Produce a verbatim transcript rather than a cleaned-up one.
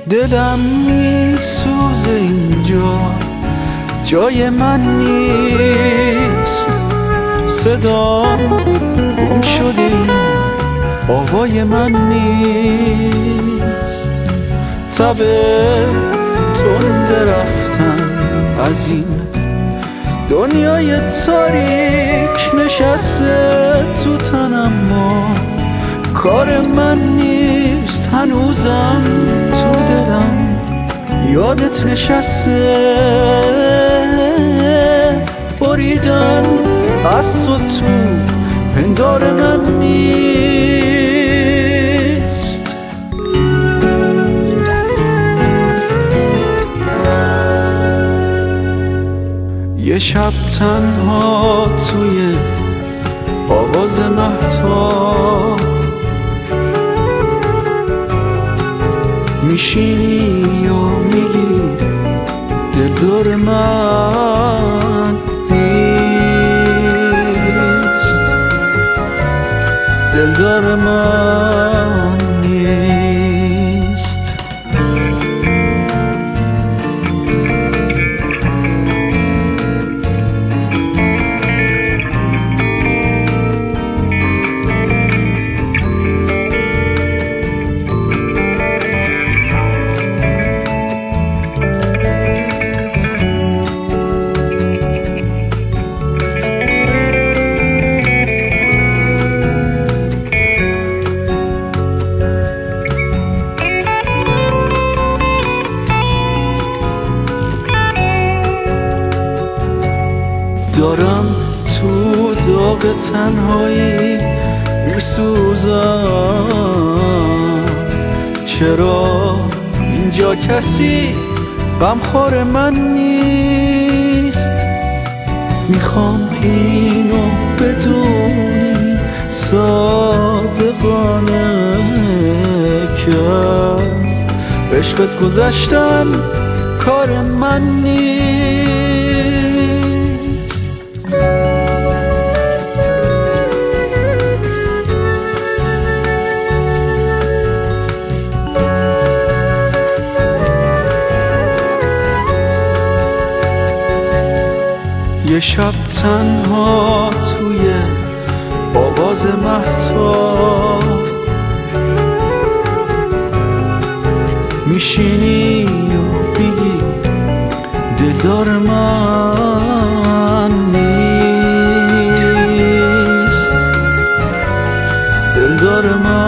دلم میسوزه اینجا جای من نیست، صدام گم شده آوای من نیست. تب تند رفتن از این دنیای تاریک نشسته تو تنم، ما کار من نیست. هنوزم تو دلم یادت نشسته، بریدن از تو تو پندار من نیست. یه شب تنها توی آواز مهتاب میشینی و میگی دلدار من نیست، دلدار من نیست. دارم تو داغ تنهایی میسوزم، چرا اینجا کسی غمخوار من نیست؟ میخوام اینو بدونی صادقانه که از عشقت گذشتن کار من نیست. یه شب تنها توی آواز مهتاب میشینی و بگی دلدار من نیست، دلدار من